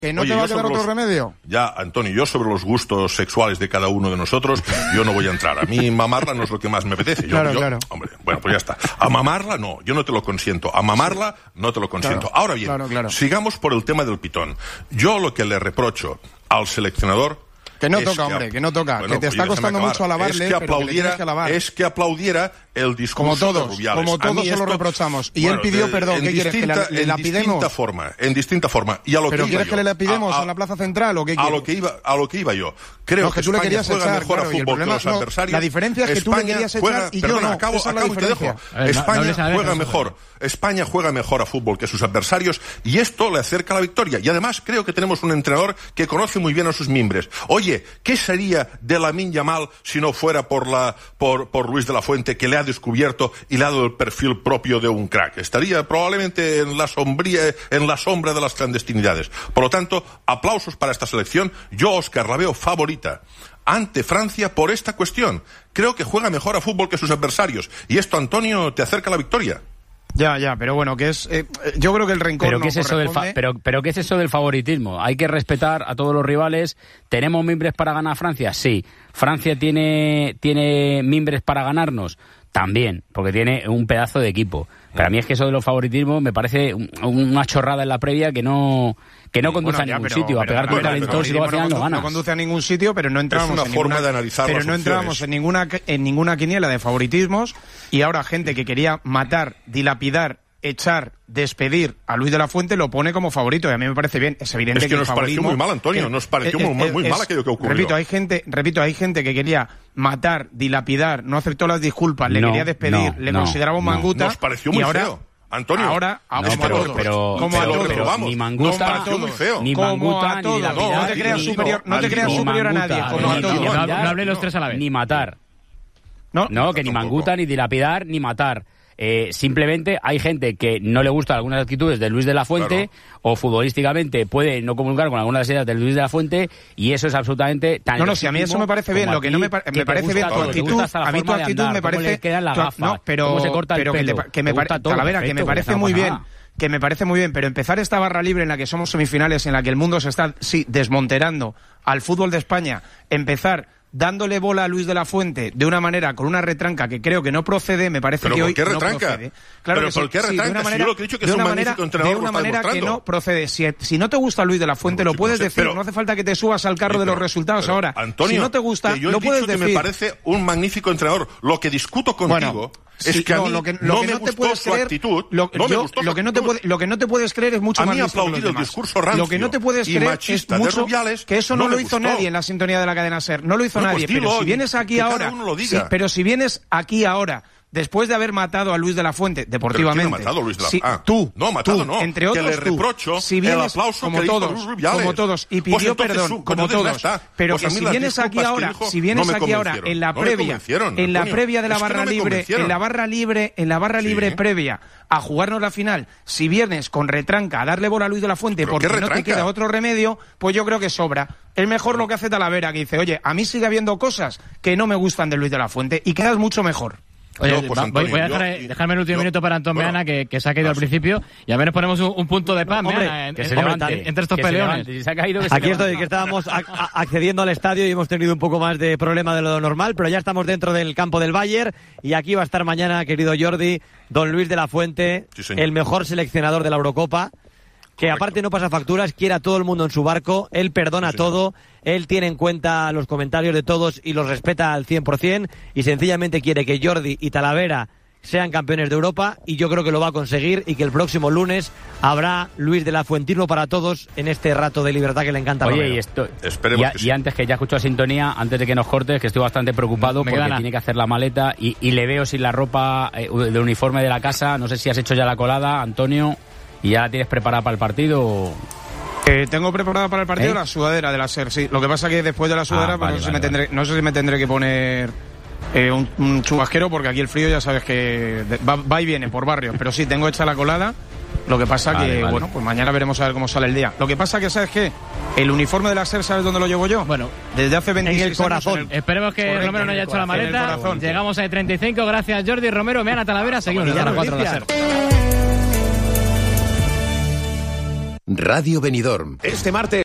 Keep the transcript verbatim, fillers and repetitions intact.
¿Que no Oye, te va a yo quedar sobre otro los- remedio? Ya, Antonio, yo sobre los gustos sexuales de cada uno de nosotros, yo no voy a entrar. A mí mamarla no es lo que más me apetece. Yo, Claro, yo- claro. Hombre, bueno, pues ya está. A mamarla no, yo no te lo consiento. A mamarla no te lo consiento. Claro, Ahora bien, claro, claro. sigamos por el tema del pitón. Yo lo que le reprocho al seleccionador... Que no es toca, hombre, que no toca. Que te está oye, costando déjame mucho acabar. alabarle, es que pero que le aplaudiera, tienes que alabar. Es que aplaudiera el discurso Como todos, de Rubiales. como A todos mí se lo esto- reprochamos. Y bueno, él pidió de- perdón. en ¿Qué quieres? ¿Que la- distinta- le la en distinta pidemos? forma, en distinta forma. Y a lo ¿Pero que quieres iba que yo. le pidemos A- a- en la Plaza Central o qué A quieres? lo que iba, a lo que iba yo. Creo No, es que que tú le España querías juega echar, mejor claro, a y el fútbol problema- que los no, adversarios. la diferencia es que tú le España querías echar juega- y yo perdona, no. acabo, Esa es la acabo y te dejo. diferencia. A ver, no- no España hables a la vez, juega no se mejor. España juega mejor a fútbol que sus adversarios y esto le acerca a la victoria. Y además creo que tenemos un entrenador que conoce muy bien a sus mimbres. Oye, ¿qué sería de Lamine Yamal si no fuera por la por, por Luis de la Fuente, que le ha descubierto y le ha dado el perfil propio de un crack? Estaría probablemente en la sombría, en la sombra de las clandestinidades. Por lo tanto, aplausos para esta selección. Yo, Óscar, la veo favorita ante Francia por esta cuestión. Creo que juega mejor a fútbol que sus adversarios. Y esto, Antonio, te acerca a la victoria. Ya, ya, pero bueno, que es... eh, yo creo que el rencor Pero no ¿qué es eso del fa- corresponde. pero, pero ¿qué es eso del favoritismo? Hay que respetar a todos los rivales. ¿Tenemos mimbres para ganar a Francia? Sí. ¿Francia tiene, tiene mimbres para ganarnos? También, porque tiene un pedazo de equipo. Pero a mí es que eso de los favoritismos me parece un- una chorrada en la previa que no que no conduce Bueno, a ya, ningún pero- sitio. A pero pegarte un también, calentón y luego al pero final no condu- ganas. No conduce a ningún sitio, pero no entramos una en forma ninguna, de analizar pero las no entramos opciones. en ninguna en ninguna quiniela de favoritismos y ahora gente que quería matar, dilapidar, echar, despedir a Luis de la Fuente lo pone como favorito y a mí me parece bien. Es evidente Es que el nos pareció favorismo- muy mal, Antonio, que- nos pareció es- muy, es- muy es- mal aquello que ocurrió. Repito, hay gente, repito, hay gente que quería matar, dilapidar, no aceptó las disculpas, le No, quería despedir, no, le no, consideraba un no. manguta. Nos pareció y muy ahora, feo. Antonio, ahora, No, como pero- a todos, pero- como a pero todos, reprobamos. ni Nos Mangusta, pareció muy feo. ni como Manguta, a ni todos. dilapidar, No te creas ni- superior, no te ni- creas ni superior a nadie, Manguta, como a ni todos. dilapidar, No hablé los tres a la vez. Ni matar. No, No, que ni tampoco. Manguta, ni dilapidar, ni matar. Eh, simplemente hay gente que no le gustan algunas actitudes de Luis de la Fuente o futbolísticamente puede no comunicar con algunas ideas de Luis de la Fuente y eso es absolutamente tan No, no, si a mí eso me parece bien, como lo que ti, no me, pa- que me te parece gusta bien tu todo, te actitud, gusta hasta la a mí tu forma de actitud andar, me cómo parece... le quedan las tu- gafas, no, pero, cómo se corta el pero que, te pelo, pa- que me te gusta parece, todo, Talavera, que me perfecto, parece no muy pasa bien, nada. que me parece muy bien, pero empezar esta barra libre en la que somos semifinales, en la que el mundo se está, sí, desmonterando al fútbol de España, empezar dándole bola a Luis de la Fuente de una manera, con una retranca que creo que no procede, me parece ¿Pero que por hoy qué no retranca? procede. Claro ¿Pero que sí, por qué sí, de retranca? una Si manera, yo lo que he dicho que de es un una magnífico manera, entrenador, de una lo está manera que demostrando. no procede. Si, si no te gusta Luis de la Fuente, No, lo puedes no sé, decir, pero- no hace falta que te subas al carro Sí, de los pero- resultados pero, ahora. Antonio, si no te gusta, que yo he lo dicho puedes que decir. me parece un magnífico entrenador. Lo que discuto contigo Bueno, es sí, que a no, mí lo que, lo no que me no te gustó puedes su creer, actitud. Lo, no me yo- gustó lo su que no te actitud. puede- lo que no te puedes creer es mucho A más mí listo que los aplaudir el demás. discurso rancio Lo que no te puedes y creer es machista de mucho Rubiales, que eso no no, lo me hizo gustó. nadie en la sintonía de la cadena SER. No lo hizo Bueno, nadie. pues Pero dilo, si vienes aquí que cada ahora, uno lo diga. sí, pero si vienes aquí ahora. Después de haber matado a Luis de la Fuente, deportivamente. ¿Pero quién ha matado a Luis de la sí, Ah, tú. no, matado tú, no. Entre Que otros, le tú. reprocho si el vienes, aplauso como que le hizo todos, Luis Rubiales. como todos, y Pues pidió entonces perdón, su- como entonces ya todos. está. Pero Pues a que mí si las vienes aquí disculpas que ahora, dijo si vienes no me aquí ahora, convencieron. en la No me previa, convencieron, en la Antonio. previa de la Es que barra no me libre, convencieron. en la barra libre, en la barra Sí. libre previa a jugarnos la final, si vienes con retranca a darle bola a Luis de la Fuente ¿Pero porque qué no te retranca? queda otro remedio, pues yo creo que sobra. Es mejor lo que hace Talavera, que dice, oye, a mí sigue habiendo cosas que no me gustan de Luis de la Fuente y quedas mucho mejor. Oye, Yo, pues, va- Antonio, voy, voy a yo- dejar, y- dejarme el último yo- minuto para Antón bueno, Meana, que, que se ha caído ah, al sí. principio, y a ver, nos ponemos un, un punto de paz, Hombre, Meana, en- que en- se en- levante, entre estos que se peleones. levante. Si se ha caído, que se Aquí levante. estoy, que estábamos a- a- accediendo al estadio y hemos tenido un poco más de problema de lo normal, pero ya estamos dentro del campo del Bayern y aquí va a estar mañana, querido Jordi, don Luis de la Fuente, Sí, señor. el mejor seleccionador de la Eurocopa, que Correcto. aparte no pasa facturas, quiere a todo el mundo en su barco, él perdona Sí, señor. todo, él tiene en cuenta los comentarios de todos y los respeta al cien por ciento y sencillamente quiere que Jordi y Talavera sean campeones de Europa y yo creo que lo va a conseguir y que el próximo lunes habrá Luis de la Fuentismo para todos en este rato de libertad que le encanta a Oye, Romero. y esto. Esperemos y, que sí. y antes que ya escucho la sintonía, antes de que nos cortes, que estoy bastante preocupado Me porque queda nada. tiene que hacer la maleta y, y le veo sin la ropa eh, de uniforme de la casa. No sé si has hecho ya la colada, Antonio, y ya la tienes preparada para el partido. o- Eh, tengo preparada para el partido ¿Eh? la sudadera de la SER, sí. Lo que pasa que después de la sudadera, Ah, pues vale, no, sé si vale, me tendré, vale. no sé si me tendré que poner eh, un, un chubasquero, porque aquí el frío ya sabes que de- va, va y viene por barrios. Pero sí, tengo hecha la colada. Lo que pasa Vale, que, vale. bueno, pues mañana veremos a ver cómo sale el día. Lo que pasa que, ¿sabes qué? El uniforme de la SER, ¿sabes dónde lo llevo yo? Bueno, desde hace veintiséis en el corazón. años en el- esperemos que Correcto, Romero no en haya el hecho la corazón, en el maleta. corazón. Llegamos a treinta y cinco, gracias Jordi, Romero, Meana, Talavera, seguimos Ya hasta las cuatro de la noticias. SER. Radio Benidorm. Este martes